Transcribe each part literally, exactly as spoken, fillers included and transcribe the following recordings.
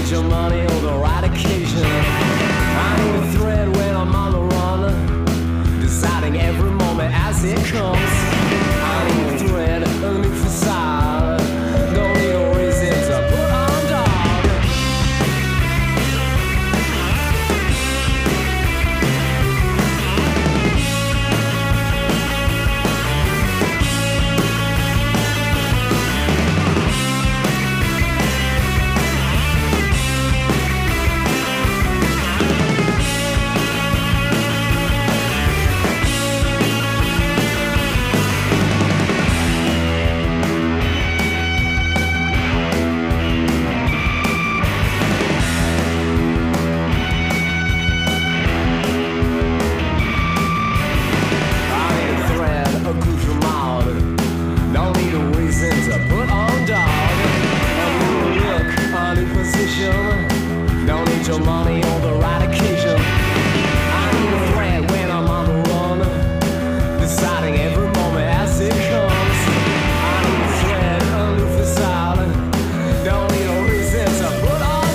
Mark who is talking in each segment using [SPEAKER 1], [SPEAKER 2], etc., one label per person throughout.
[SPEAKER 1] need your money on the right occasion. I need a thread when I'm on the run, deciding every moment as it comes. I need a thread, a new facade. Don't need a reason to put on dog. Don't need your money on the right occasion. I need a thread when I'm on the run, deciding every moment as it comes. I need a thread, a new facade. Don't need a reason to put on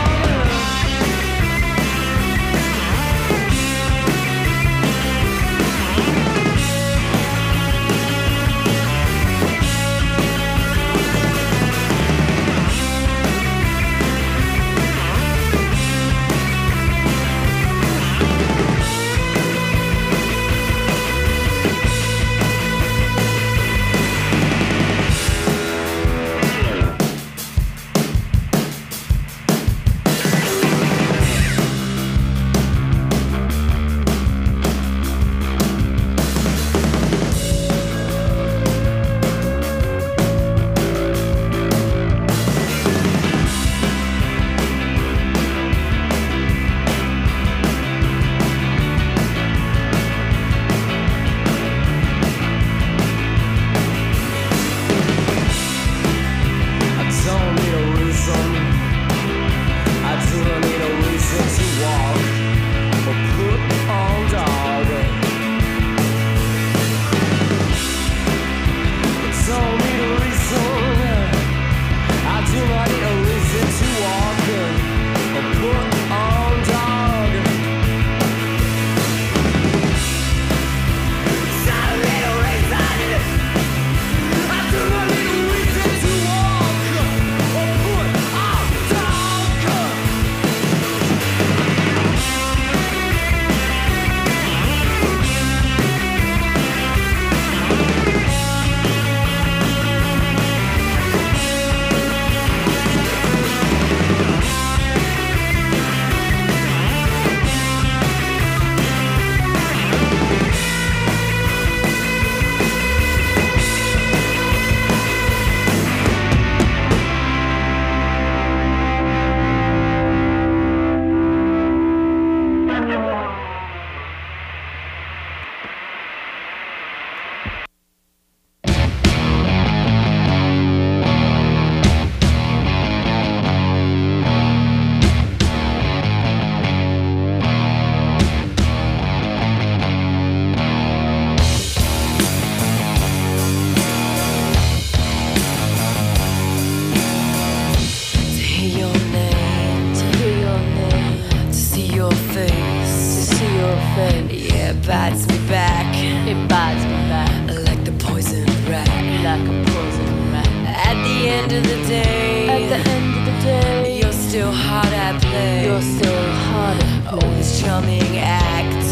[SPEAKER 2] bites me back.
[SPEAKER 3] It bites me back
[SPEAKER 2] like the poison rat.
[SPEAKER 3] like a poison rat.
[SPEAKER 2] At the end of the day,
[SPEAKER 3] At the end of the day,
[SPEAKER 2] you're still hard at play.
[SPEAKER 3] you're still hard at play.
[SPEAKER 2] Oh, this charming act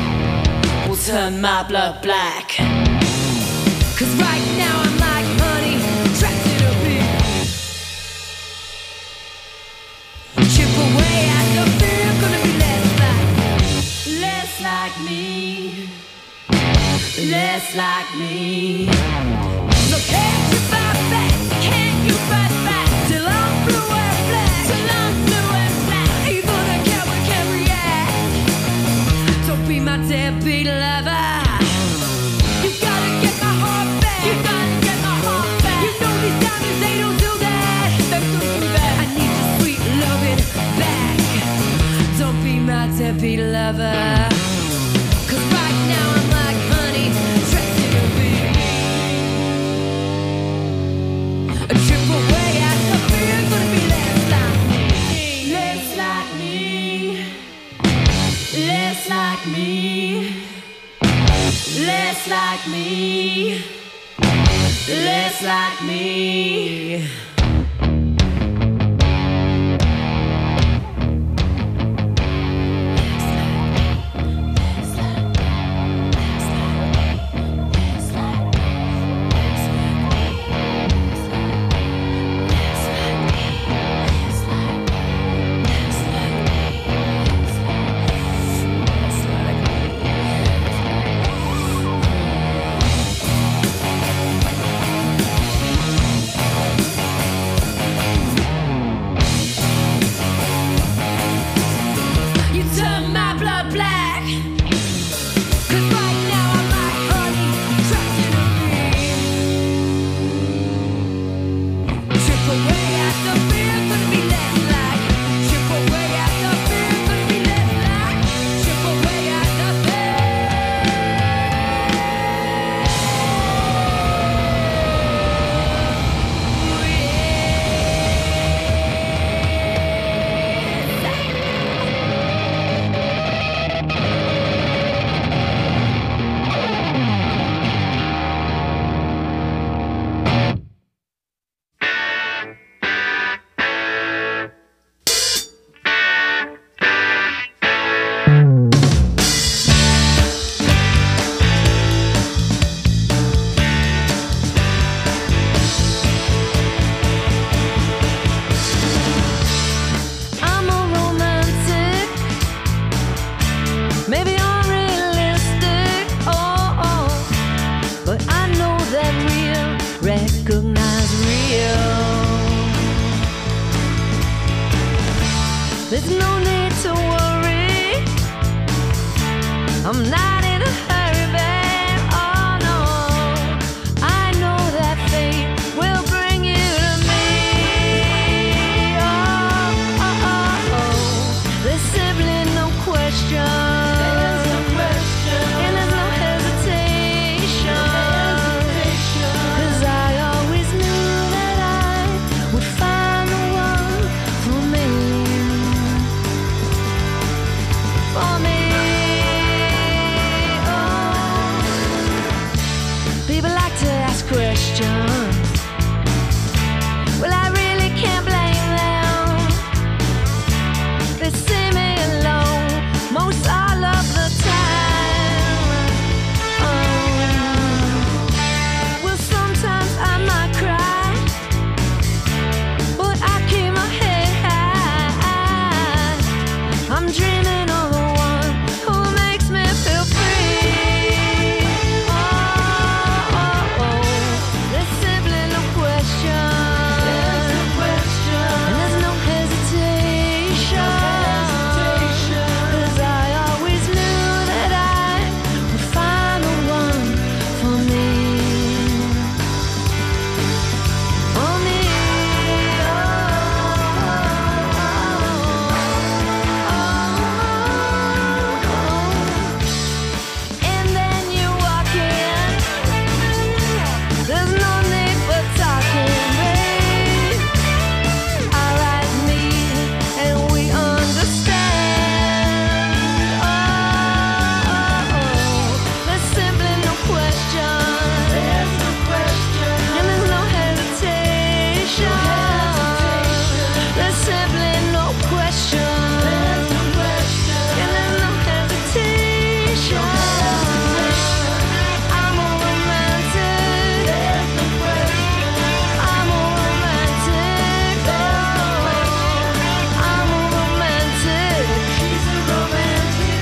[SPEAKER 2] will turn my blood black. Cause right now I'm like honey, trapped in a bee. Chip away at the fear, gonna be less like, less like me, less like me. So can't you fight back? Can't you fight back? Till I'm blue and black, till I'm blue and black. Even a coward can react. Don't be my deadbeat lover. You gotta get my heart back. You gotta get my heart back. You know these diamonds, they don't do that. They don't do that. I need your sweet loving back. Don't be my deadbeat lover. Cause right now I'm like honey, trapped in a bee. A trip away. less like me. You turn my blood black. 'Cause right now I'm like honey trapped in a beam. Chip away at the fear, gonna be less like. Chip away at the fear, gonna be less like. Chip away at the I'm a romantic, maybe unrealistic, oh, oh, but I know that real, recognize real. There's no need to worry, I'm not in a hurry, babe, oh no, I know that fate will bring you to me, oh, oh, oh, oh. There's simply no question, there's no question, and there's no hesitation, cause I always knew that I would find the one for me, for me, oh. People like to ask questions, well I really can't blame them. They see me alone most all of the time. Oh. Well, sometimes I might cry, but I keep my head high. I'm dreaming of the one who makes me feel free. Oh, oh, oh. There's simply no question. There's no question. And there's no hesitation. Cause I always knew that I would find the one for me. For me. Oh, oh, oh. And then you walk in. There's no need for talking, babe. Alright, me and we understand. Oh, oh, oh. There's simply no question. There's no question. And there's no hesitation. There's simply no question. There's no question. And there's no hesitation. I'm a romantic. There's no question. I'm a romantic. I'm a romantic. She's a romantic.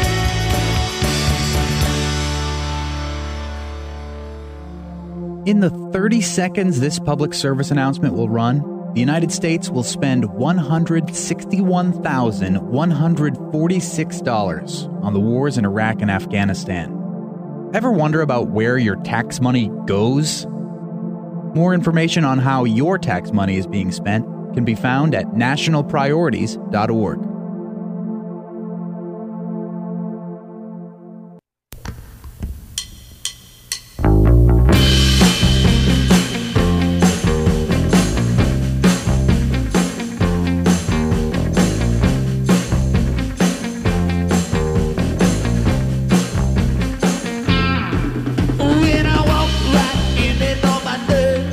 [SPEAKER 4] In the thirty seconds this public service announcement will run, the United States will spend one hundred sixty-one thousand one hundred forty-six dollars on the wars in Iraq and Afghanistan. Ever wonder about where your tax money goes? More information on how your tax money is being spent can be found at national priorities dot org.
[SPEAKER 1] When I walk right in and on my nerves,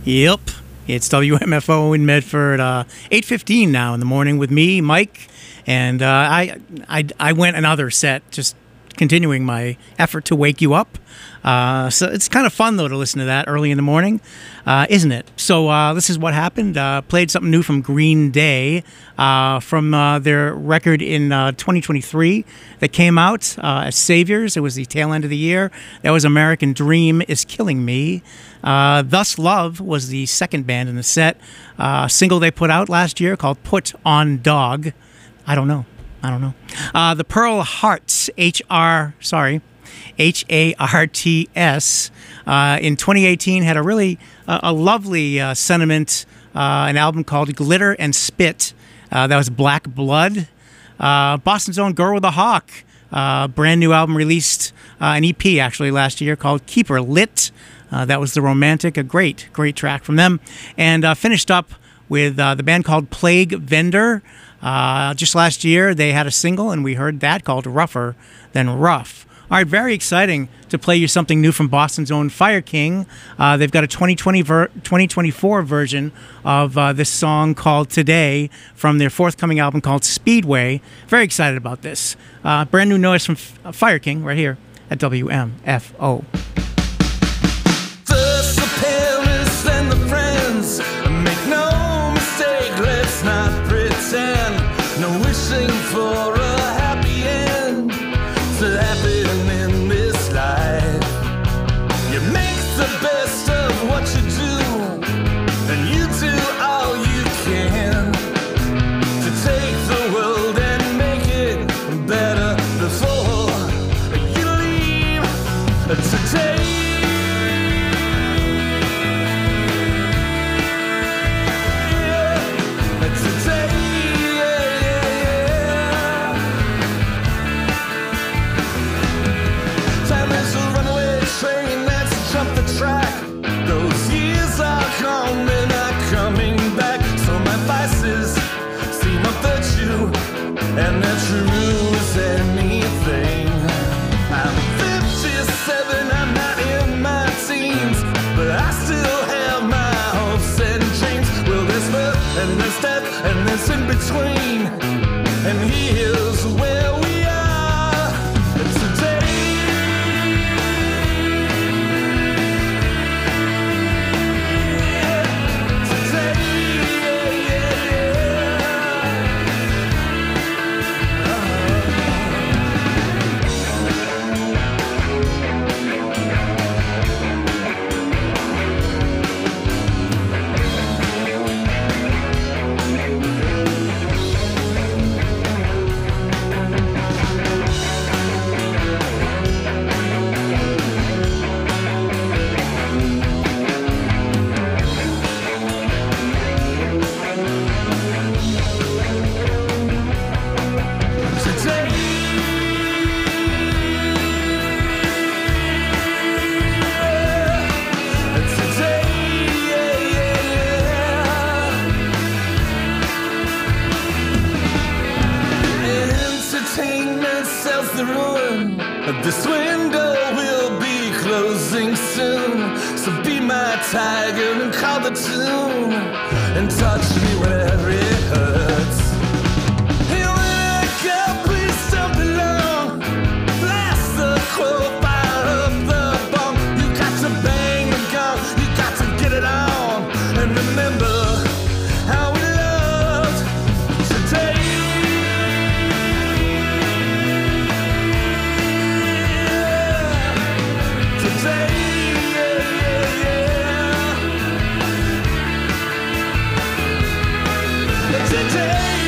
[SPEAKER 5] Yep. It's W M F O in Medford, uh, eight fifteen now in the morning with me, Mike, and uh, I, I, I went another set, just continuing my effort to wake you up. Uh, so it's kind of fun, though, to listen to that early in the morning, uh, isn't it? So uh, this is what happened. Uh, played something new from Green Day, uh, from uh, their record in uh, twenty twenty-three that came out uh, as Saviors. It was the tail end of the year. That was American Dream Is Killing Me. Uh, Thus Love was the second band in the set. Uh, single they put out last year called Put On Dog. I don't know. I don't know. Uh, the Pearl Hearts, H R, sorry, H A R T S, uh, in twenty eighteen had a really, uh, a lovely uh, sentiment, uh, an album called Glitter and Spit. Uh, that was Black Blood. Uh, Boston's own Girl with a Hawk, uh, brand new album released, uh, an E P actually last year called Keep Her Lit. Uh, that was The Romantic, a great, great track from them. And uh, finished up with uh, the band called Plague Vendor. Uh, just last year, they had a single, and we heard that called Rougher Than Rough. All right, very exciting to play you something new from Boston's own Fire King. Uh, they've got a twenty twenty ver- twenty twenty-four version of uh, this song called Today from their forthcoming album called Speedway. Very excited about this. Uh, brand new noise from F- Fire King right here at W M F O.
[SPEAKER 1] First the parents, then the friends. Make no mistake, let's not pretend. No wishing for a happy end to happen in this life. You make the best of what you do, and you do all you can to take the world and make it better before you leave today. And they're true as anything. I'm fifty-seven, I'm not in my teens, but I still have my hopes and dreams. Well, there's birth and there's death and there's in between, and here's where we are today. This window will be closing soon, so be my tiger and call the tune and touch me wherever it hurts. Hey, when I go, please don't belong. Blast the quote, fire up the bomb. You got to bang the gong, you got to get it on, and remember how we loved today. Today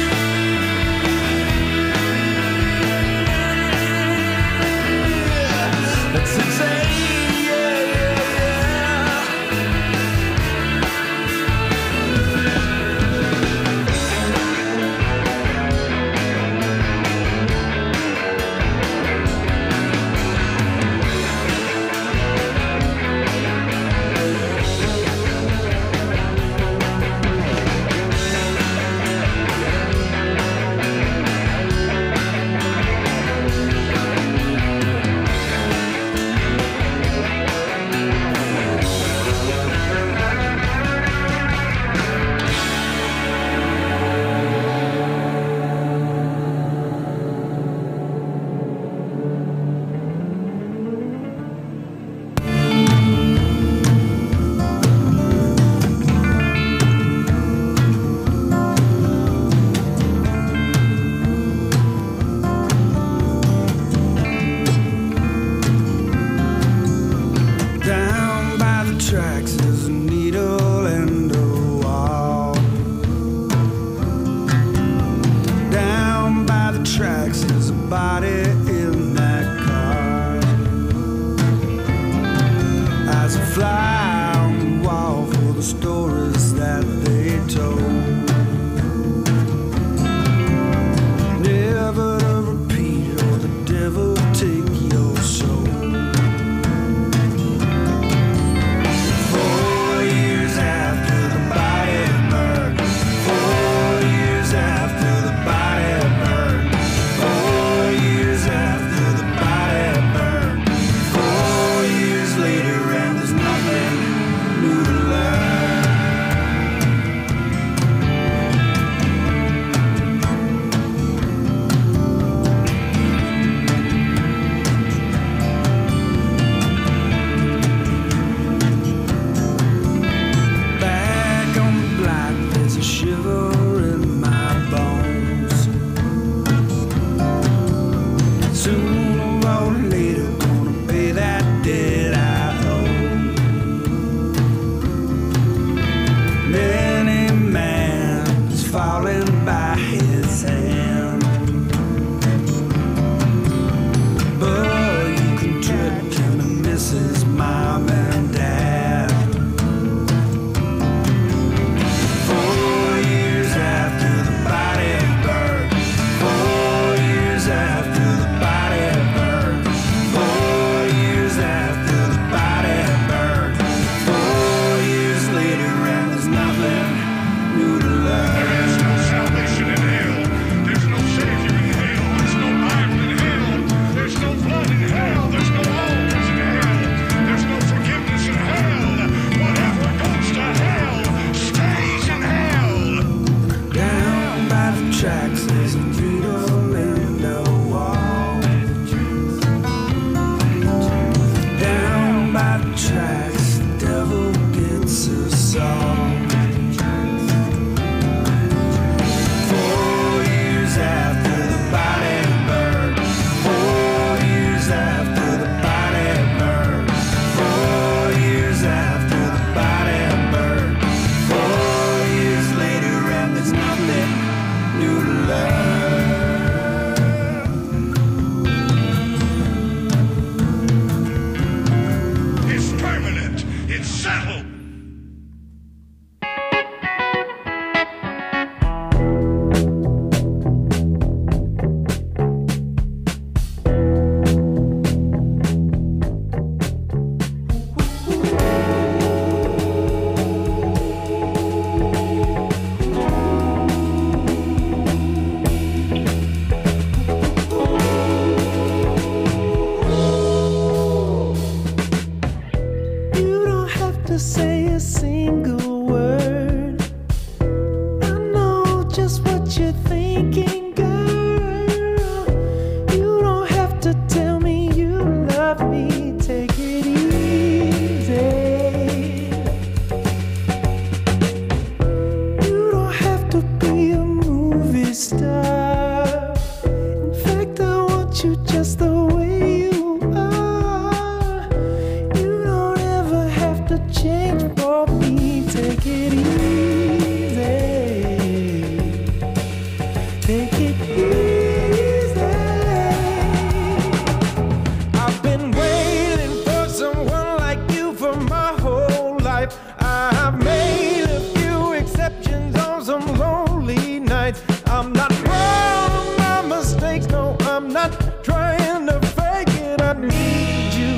[SPEAKER 6] tracks is a needle and a wall. Down by the tracks is a body in that car. As a fly on the wall for the stories that they told. Never to repeat or the devil take your soul. Four years after the body burned. Four years after the body burned. Four years after the body burned. Four years later and there's nothing new to learn. Back on the block, there's a shiver in my bones. Sooner or later, gonna pay that debt I owe. Many man's falling by his hand, but you can trick him and miss his mom and dad. Four years after the body burned. Four years after the body burned. Four years after the body burned. Four years later and there's nothing new to learn.
[SPEAKER 7] There is no salvation in hell. There's no savior in hell. There's no Bible in hell. There's no blood in hell. There's no altars in hell. There's no forgiveness in hell. Whatever goes to hell stays in hell.
[SPEAKER 6] Down by the tracks there's a needle in the wall. Down by the tracks the devil gets us all. Four years after the body burned. Four years after the body burned. Four years after the body burned. Four years later and there's nothing new to learn.
[SPEAKER 7] It's permanent. It's settled.
[SPEAKER 6] You don't have to say a single word. I know just what you're thinking, girl. You don't have to tell me you love me. Take it easy. You don't have to be a movie star. In fact, I want you just the way you are. You don't ever have to change for me. Take it easy. Take it easy. I've been waiting for someone like you for my whole life. I've made a few exceptions on some lonely nights. I'm not proud of my mistakes, no, I'm not trying to fake it. I need you.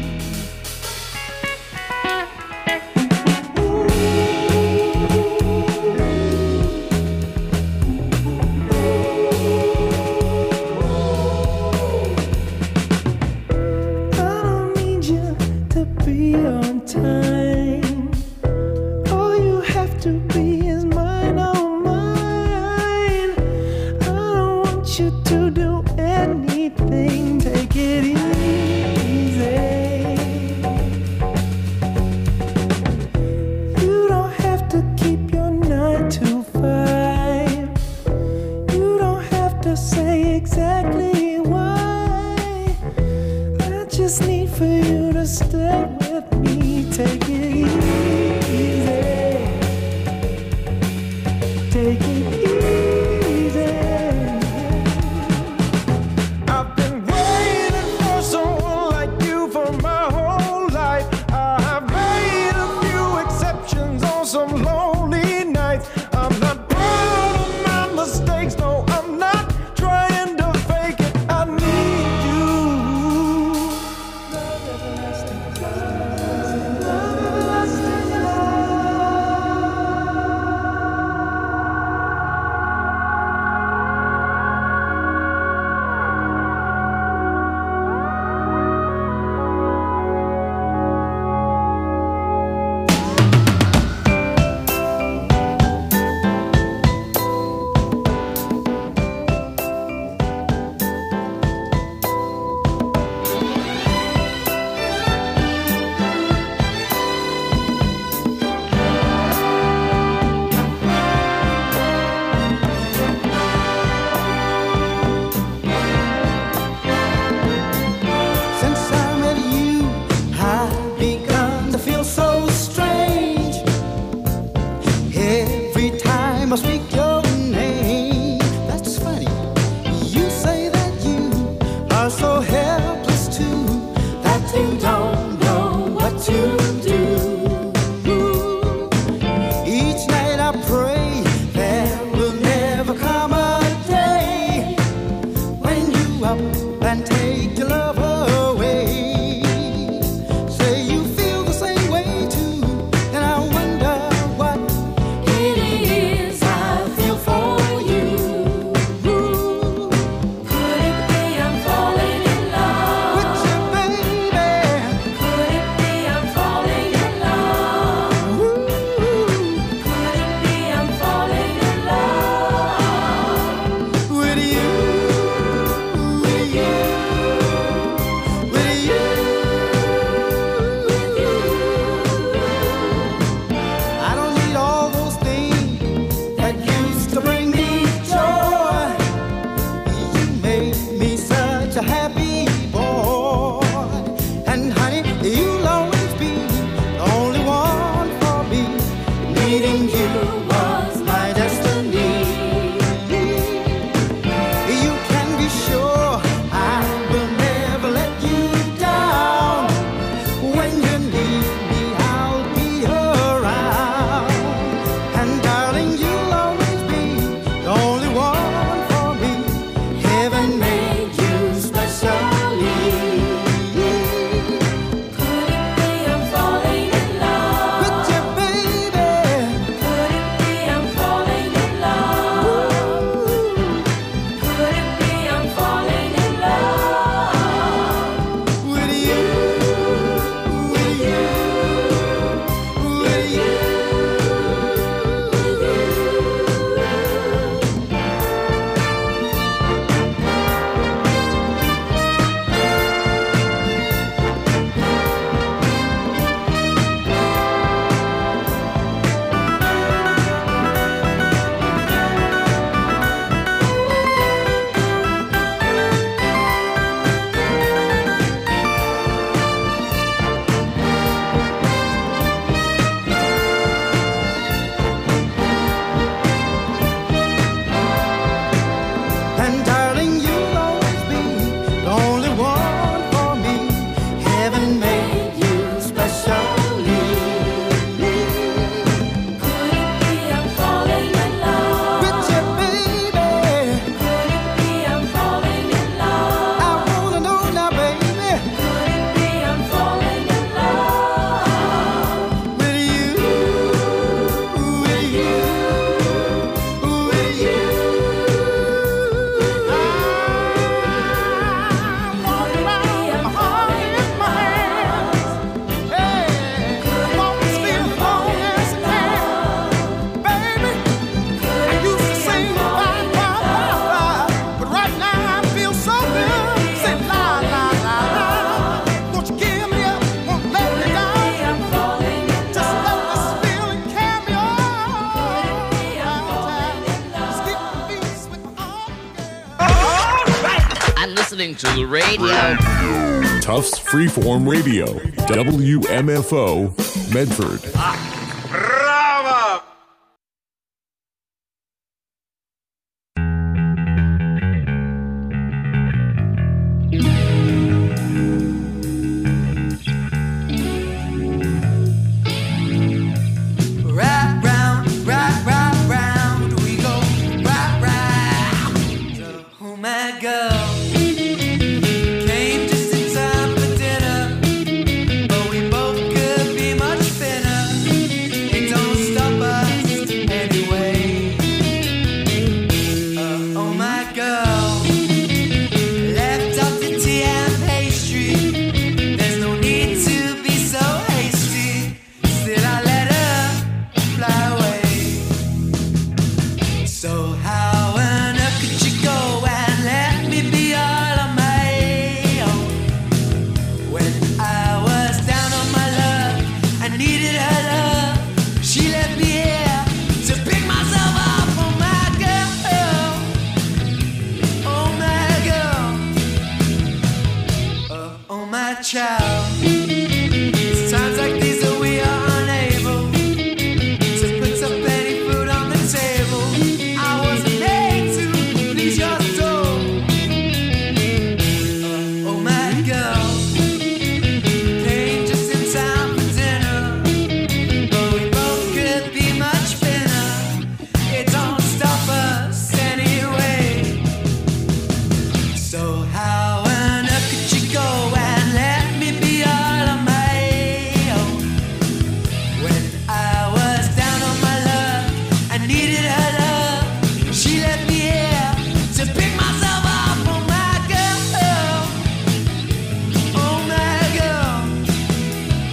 [SPEAKER 6] I don't need you to be on time. All you have to be is mine, oh mine. I don't want you to do anything. Take it easy. You don't have to keep your nine to five. You don't have to say exactly why. I just need for you to stay with me. Take Take it easy. Take it easy. I've been waiting for someone like you for my whole life. I have made a few exceptions on some lonely nights. I'm not proud of my mistakes, no, I'm not trying to fake it. I need you. Love everlasting, love everlasting love. Since I met you, I've begun to feel so strange. Every time I speak your name, that's funny. You say that you are so helpless too, that you don't know what to do. Each night I pray there will never come a day when you up and take your love away. Say you feel the same way too, and I wonder what it is I feel for you.
[SPEAKER 2] Could it be I'm falling in love?
[SPEAKER 6] With you, baby.
[SPEAKER 2] Could it be I'm falling in love? Could it be I'm falling in love?
[SPEAKER 6] With you, with you, with you. I don't need all those things that used to bring me joy. You made me such a happy boy. And honey, you'll always be the only one for me. Meeting you was my destiny. You can be sure I will never let you down. When you need me, I'll be around. And darling, you'll always be the only one for me. Heaven made you specially.
[SPEAKER 2] Could it be I'm falling in love?
[SPEAKER 6] With you, baby.
[SPEAKER 2] Could it be I'm falling in love? Could it be I'm falling in love?
[SPEAKER 6] With you, with you, with you. And darling, you'll always be the only one for me. Heaven made you specially.
[SPEAKER 2] Could it be I'm falling in love?
[SPEAKER 6] With you, baby.
[SPEAKER 2] Could it be I'm falling in
[SPEAKER 6] I
[SPEAKER 2] love?
[SPEAKER 6] wanna know now, baby.
[SPEAKER 2] Could it be I'm falling in love?
[SPEAKER 6] With you, with you, with you. I walk around with my heart in my hand. Hey, I'm always feeling long as I can. Baby, I used to sing bye, bye, bye, bye. But right now I feel so good. Say la, la, la, la. Won't you give me up? Won't let me down.
[SPEAKER 2] I'm falling in
[SPEAKER 6] Just let
[SPEAKER 2] love.
[SPEAKER 6] this feeling carry me on.
[SPEAKER 2] I'm falling in
[SPEAKER 6] Just keep
[SPEAKER 2] love.
[SPEAKER 6] the beats with my arm.
[SPEAKER 8] I'm listening to the radio.
[SPEAKER 9] Tufts Freeform Radio, W M F O
[SPEAKER 8] Medford.
[SPEAKER 7] Bravo!
[SPEAKER 6] Right round, right, right round, we go right round to whom I go. Came just in time for dinner, but we both could be much thinner. It don't stop us anyway. Uh, oh my girl, left off the tea and pastry. There's no need to be so hasty. Still I let her fly away. So how on earth could you go and let me be all on my own? When I was down on my luck, I needed her love. She left me here to pick myself up. Oh my girl, oh my girl, oh, oh my child. It's times like these that we are unable to put up any food on the table. I wasn't made to please your soul. Uh, oh my girl, came just in time for dinner, but we both could be much thinner. It don't stop us anyway. So how on earth could you go and let me be all on my own? When I was down on my luck, I needed her love. She left me here to pick myself up. Oh my girl, oh my girl.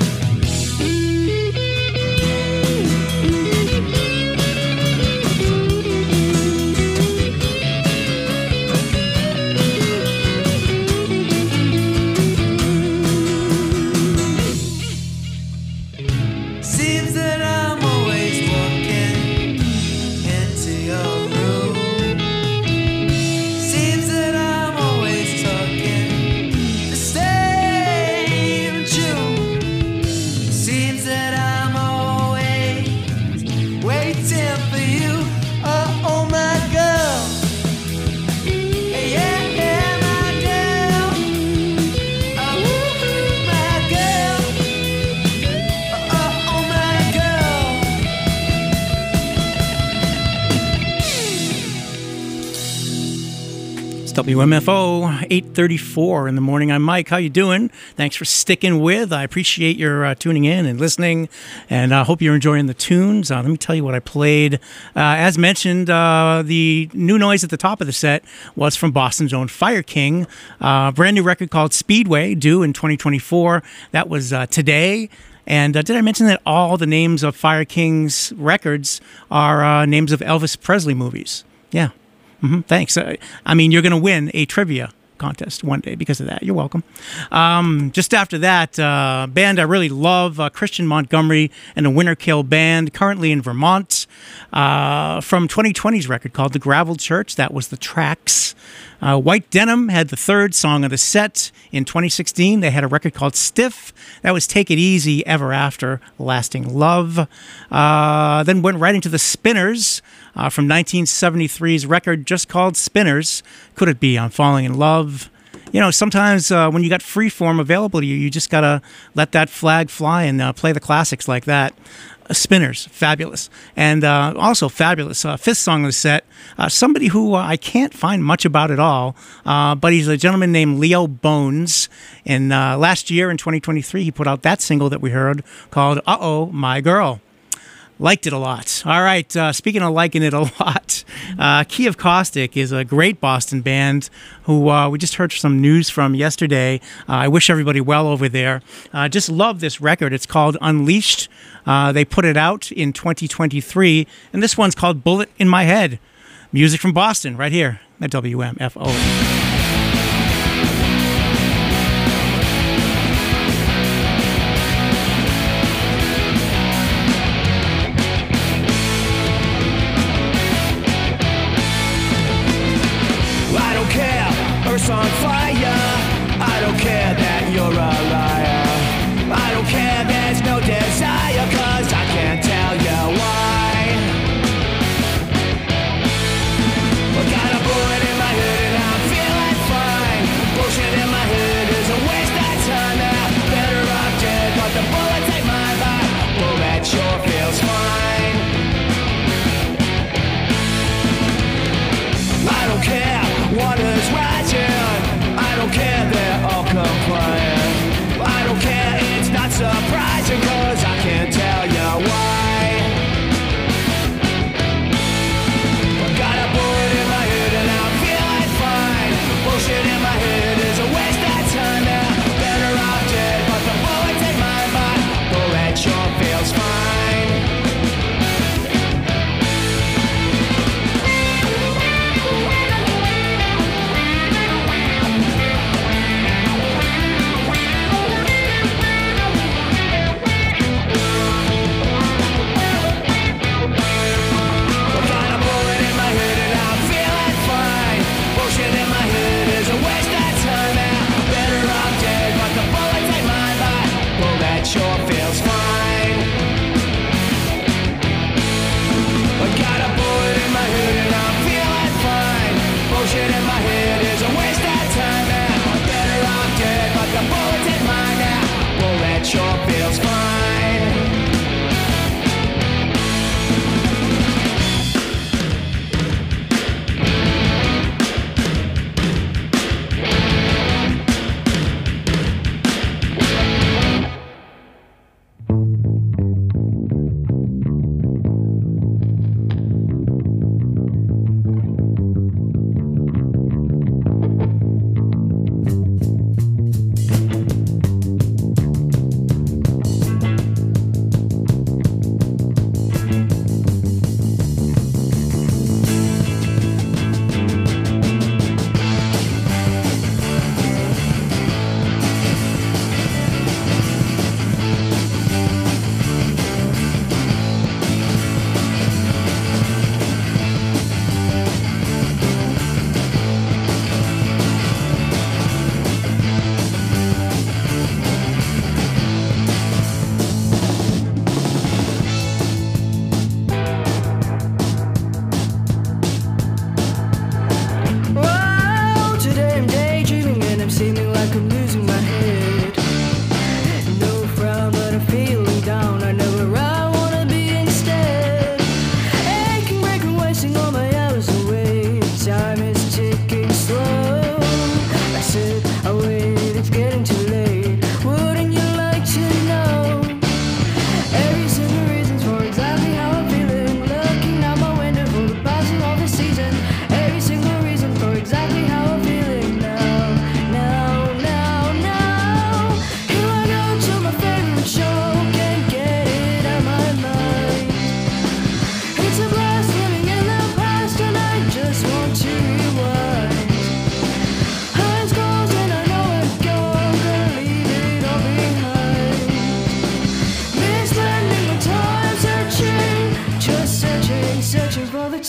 [SPEAKER 6] Seems that I'm always walking into your room. Seems that I'm always talking the same tune. Seems that I'm always waiting for you. Oh, oh my girl. Yeah, yeah, my girl. Oh, my girl. Oh, oh my girl.
[SPEAKER 5] It's W M F O, eight thirty-four in the morning. I'm Mike. How you doing? Thanks for sticking with. I appreciate your uh, tuning in and listening, and I uh, hope you're enjoying the tunes. Uh, let me tell you what I played. Uh, as mentioned, uh, the new noise at the top of the set was from Boston's own Fire King. Uh, brand new record called Speedway, due in twenty twenty-four. That was uh, today. And uh, did I mention that all the names of Fire King's records are uh, names of Elvis Presley movies? Yeah. hmm Thanks. Uh, I mean, you're going to win a trivia contest one day because of that. You're welcome. Um, just after that, uh, band I really love, uh, Christian Montgomery and the Winter Kill Band, currently in Vermont, uh, from twenty twenty's record called The Gravel Church. That was The Tracks. Uh, White Denim had the third song of the set in twenty sixteen. They had a record called Stiff. That was Take It Easy, Ever After, Lasting Love. Uh, then went right into the Spinners uh, from nineteen seventy-three's record just called Spinners. Could It Be I'm Falling in Love? You know, sometimes uh, when you got Freeform available to you, you just got to let that flag fly and uh, play the classics like that. Uh, Spinners, fabulous. And uh, also fabulous. Uh, fifth song of the set, uh, somebody who uh, I can't find much about at all, uh, but he's a gentleman named Leo Bones. And uh, last year in twenty twenty-three, he put out that single that we heard called Uh-Oh, My Girl. Liked it a lot. All right, uh, speaking of liking it a lot, uh, Key of Caustic is a great Boston band who uh, we just heard some news from yesterday. Uh, I wish everybody well over there. Uh, just love this record. It's called Unleashed. Uh, they put it out in twenty twenty-three, and this one's called Bullet in My Head. Music from Boston right here at W M F O.
[SPEAKER 1] Earth's on fire. I don't care that you're a liar. I don't care there's no desire.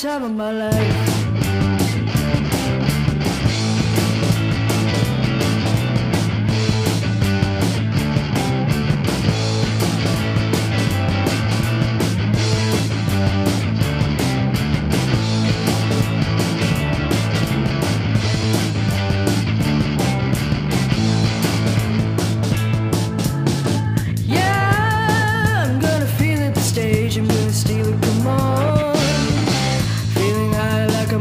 [SPEAKER 2] time of my life. Yeah, I'm gonna feel it the stage, I'm gonna steal it, come on. Feeling high like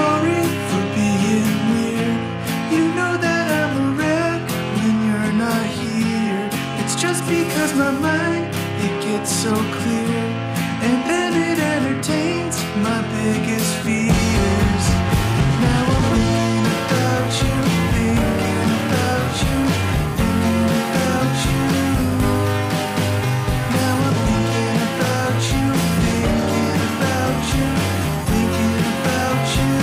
[SPEAKER 6] sorry for being weird. You know that I'm a wreck when you're not here. It's just because my mind, it gets so clear, and then it entertains my biggest fears. Now I'm thinking about you, thinking about you, thinking about you. Now I'm thinking about you, thinking about you, thinking about you.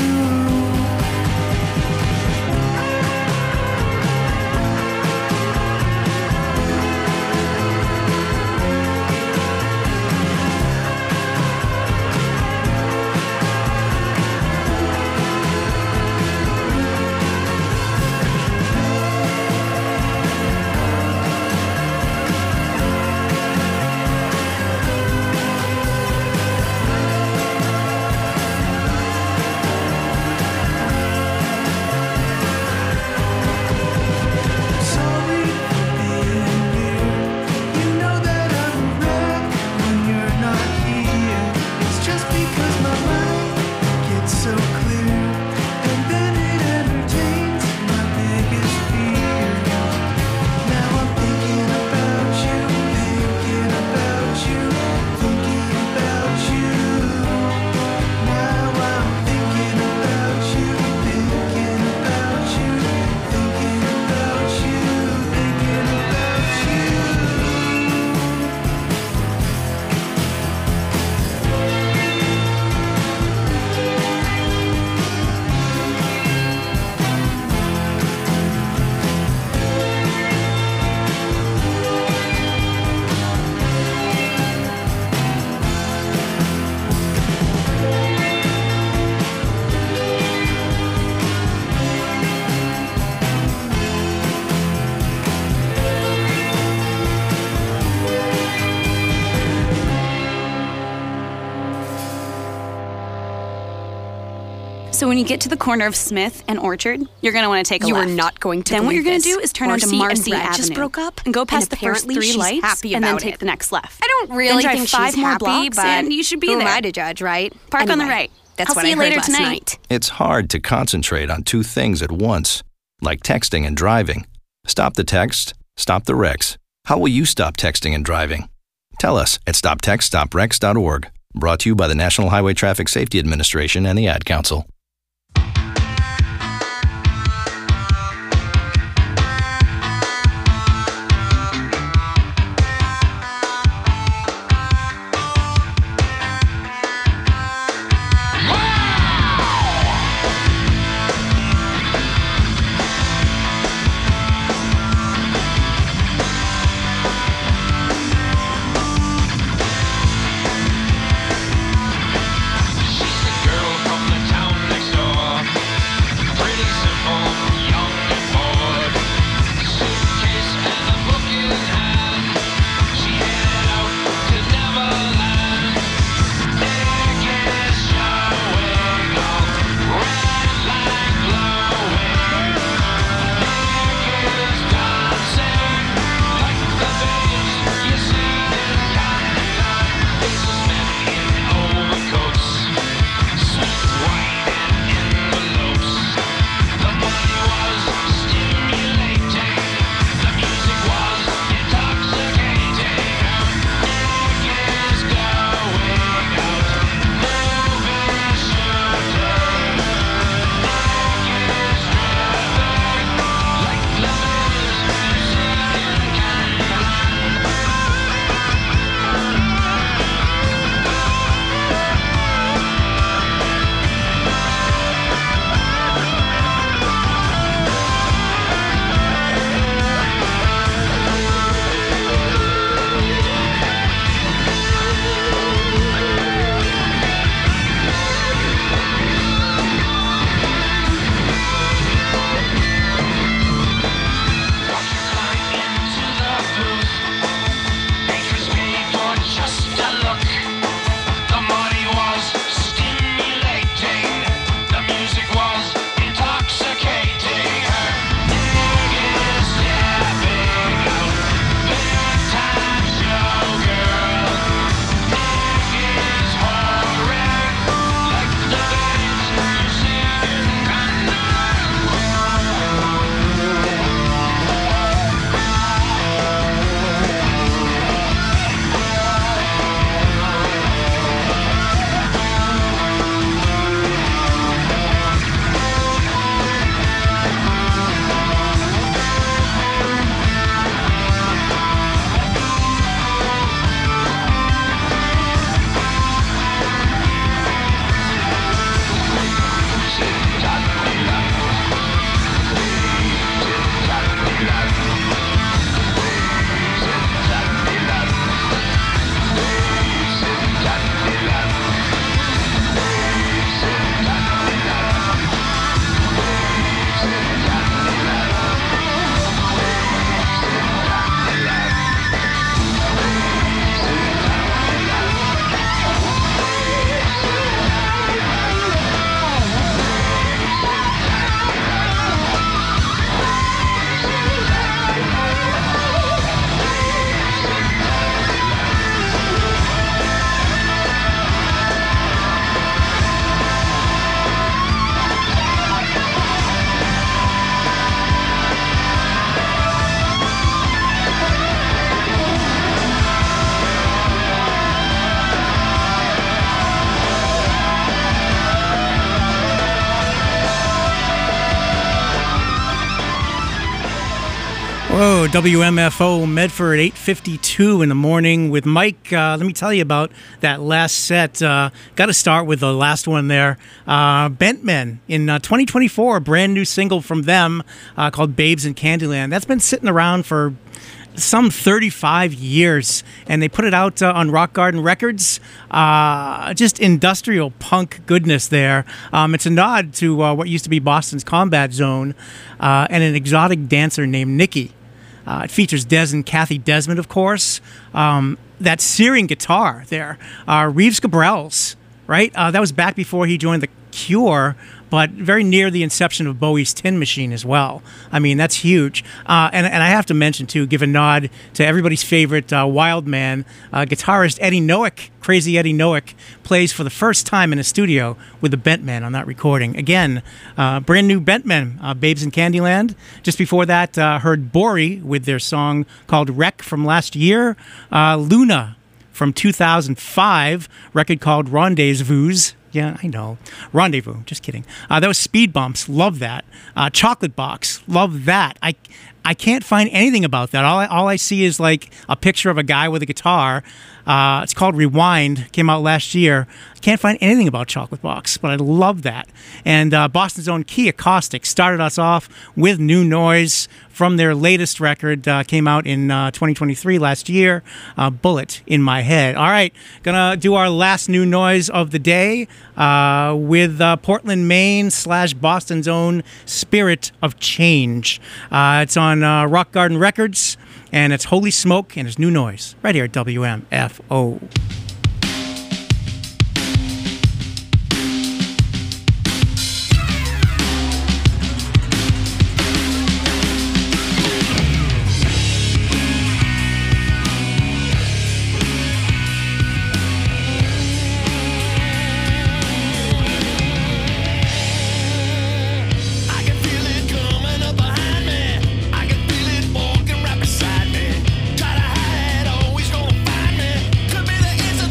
[SPEAKER 6] Sorry for being weird. You know that I'm a wreck when you're not here. It's just because my mind gets so clear, and then it entertains my biggest fears. Now I'm thinking about you, thinking about you, thinking about you. Now I'm thinking about you, thinking about you, thinking about you, thinking about you.
[SPEAKER 8] So when you get to the corner of Smith and Orchard, you're going to want to take a
[SPEAKER 9] You are
[SPEAKER 8] left.
[SPEAKER 9] not going to
[SPEAKER 8] Then what
[SPEAKER 9] believe
[SPEAKER 8] you're going to
[SPEAKER 9] this.
[SPEAKER 8] do is turn
[SPEAKER 9] Marcy
[SPEAKER 8] onto Marcy
[SPEAKER 9] and Brad
[SPEAKER 8] Avenue.
[SPEAKER 9] just broke up,
[SPEAKER 8] and go past
[SPEAKER 9] and
[SPEAKER 8] the first
[SPEAKER 9] apparently
[SPEAKER 8] three
[SPEAKER 9] she's
[SPEAKER 8] lights,
[SPEAKER 9] happy
[SPEAKER 8] and then
[SPEAKER 9] about
[SPEAKER 8] take
[SPEAKER 9] it.
[SPEAKER 8] the next left.
[SPEAKER 9] I don't really
[SPEAKER 8] then drive
[SPEAKER 9] think
[SPEAKER 8] five
[SPEAKER 9] she's
[SPEAKER 8] more
[SPEAKER 9] happy,
[SPEAKER 8] blocks,
[SPEAKER 9] but
[SPEAKER 8] and you should be
[SPEAKER 9] who
[SPEAKER 8] there.
[SPEAKER 9] am I to judge, right?
[SPEAKER 8] Park on the
[SPEAKER 9] Anyway,
[SPEAKER 8] right.
[SPEAKER 9] That's
[SPEAKER 8] I'll
[SPEAKER 9] what
[SPEAKER 8] see
[SPEAKER 9] I
[SPEAKER 8] you
[SPEAKER 9] heard
[SPEAKER 8] later
[SPEAKER 9] last
[SPEAKER 8] tonight.
[SPEAKER 9] night.
[SPEAKER 10] It's hard to concentrate on two things at once, like texting and driving. Stop the text, stop the wrecks. How will you stop texting and driving? Tell us at stop text stop wrecks dot org. Brought to you by the National Highway Traffic Safety Administration and the Ad Council.
[SPEAKER 11] She's a girl from the town
[SPEAKER 5] Whoa, W M F O Medford, eight fifty-two in the morning with Mike. Uh, let me tell you about that last set. Uh, Got to start with the last one there. Uh, Bentmen in uh, twenty twenty-four, a brand new single from them uh, called Babes in Candyland. That's been sitting around for some thirty-five years, and they put it out uh, on Rock Garden Records. Uh, just industrial punk goodness there. Um, it's a nod to uh, what used to be Boston's Combat Zone uh, and an exotic dancer named Nikki. Uh, it features Des and Kathy Desmond, of course. Um, that searing guitar there, uh, Reeves Gabrels, right? Uh, that was back before he joined The Cure, but very near the inception of Bowie's Tin Machine as well. I mean, that's huge. Uh, and, and I have to mention, too, give a nod to everybody's favorite uh, wild man, uh, guitarist Eddie Noack. Crazy Eddie Noack plays for the first time in a studio with the Bentmen on that recording. Again, uh, brand new Bentmen, uh, Babes in Candyland. Just before that, uh, heard Bori with their song called Wreck from last year. Uh, Luna from two thousand five, record called Rendezvous. Yeah, I know. Rendezvous. Just kidding. Uh, that was Speed Bumps. Love that. Uh, Chocolate Box. Love that. I I can't find anything about that. All I, all I see is like a picture of a guy with a guitar. Uh, it's called Rewind. Came out last year. I can't find anything about Chocolate Box, but I love that. And uh, Boston's own Key Acoustic started us off with New Noise from their latest record. Uh, came out in uh, twenty twenty-three last year. Uh, Bullet in My Head. All right, gonna do our last New Noise of the day uh, with uh, Portland, Maine slash Boston's own Spirit of Change. Uh, it's on uh, Rock Garden Records, and it's Holy Smoke, and it's New Noise right here at W M F O.
[SPEAKER 6] I can feel it coming up behind me. I can feel it walking right beside me. Try to hide, always gonna find me. Could be the instant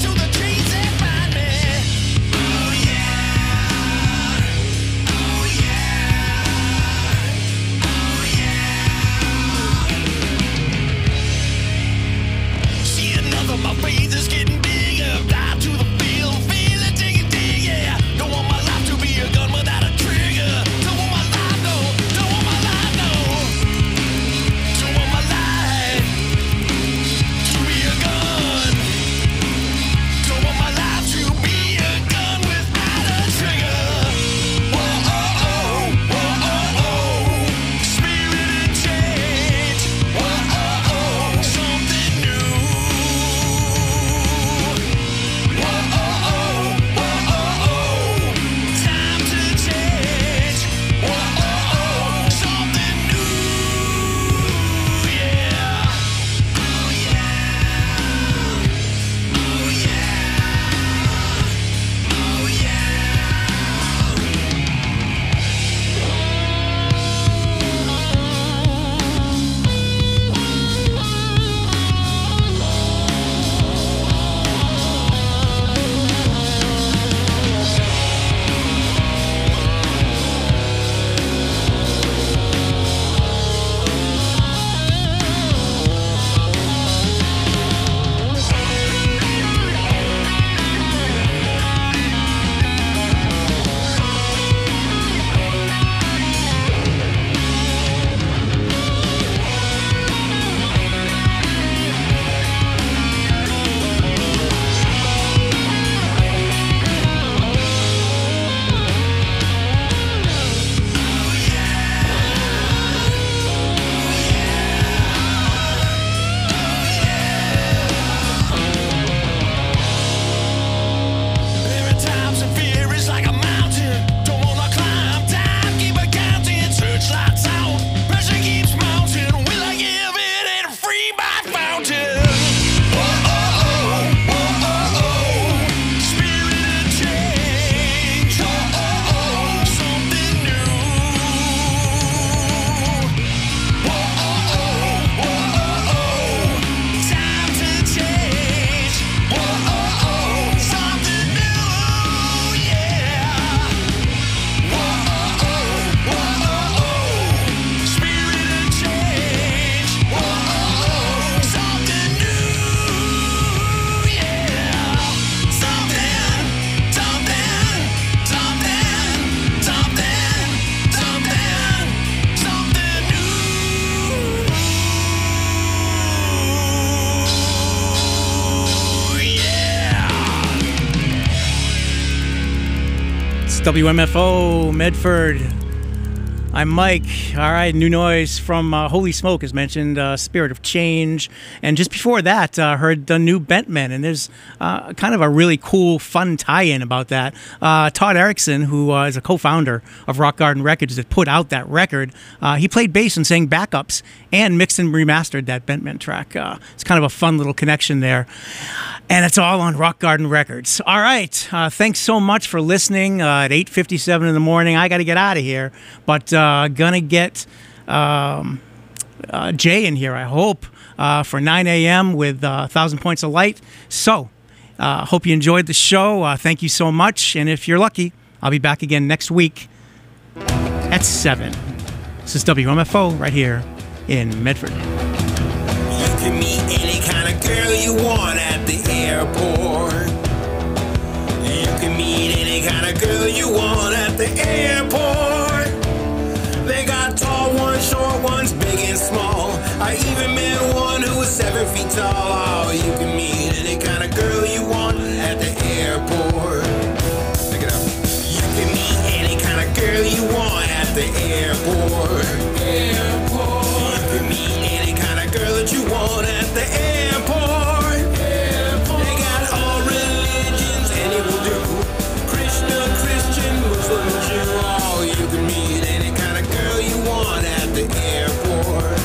[SPEAKER 5] W M F O, Medford. I'm Mike. All right, new noise from uh, Holy Smoke, as mentioned, uh, Spirit of Change. And just before that, uh, heard the new Bentmen. And there's uh, kind of a really cool, fun tie-in about that. Uh, Todd Erickson, who uh, is a co-founder of Rock Garden Records that put out that record, uh, he played bass and sang backups and mixed and remastered that Bentmen track. Uh, it's kind of a fun little connection there. And it's all on Rock Garden Records. All right. Uh, thanks so much for listening uh, at eight fifty-seven in the morning. I got to get out of here. But uh, going to get um, uh, Jay in here, I hope, uh, for nine a.m. with uh, one thousand Points of Light. So uh, hope you enjoyed the show. Uh, thank you so much. And if you're lucky, I'll be back again next week at seven. This is W M F O right here in Medford.
[SPEAKER 6] You can meet any kind of girl you want at the airport. You can meet any kind of girl you want at the airport. They got tall ones, short ones, big and small. I even met one who was seven feet tall. Oh, you can meet any kind of girl you want at the airport. Pick it up. You can meet any kind of girl you want at the airport. Airport. You can meet any kind of girl that you want at the airport. Airport. They got all religions and it will do. Krishna, Christian, Muslim, Jew. Oh, you can meet any kind of girl you want at the airport.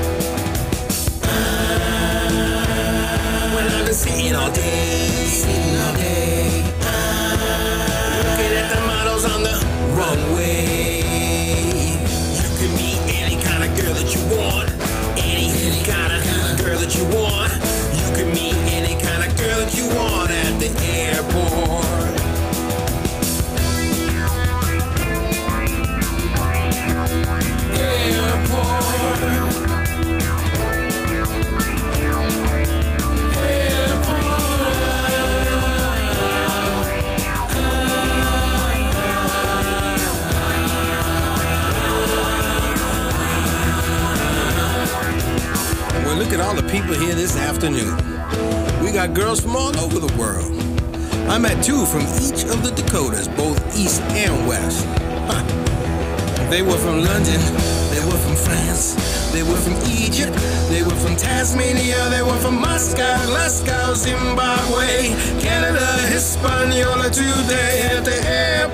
[SPEAKER 6] Well, I've been sitting all day, sitting all day, looking at the models on the runway. You can meet any kind of girl that you want, any, any kind of girl that you want. You can meet any kind of girl that you want at the airport. Well, look at all the people here this afternoon. We got girls from all over the world. I met two from each of the Dakotas, both east and west. Huh. They were from London, they were from France, they were from Egypt, they were from Tasmania, they were from Moscow, Glasgow, Zimbabwe, Canada, Hispaniola, today at the airport.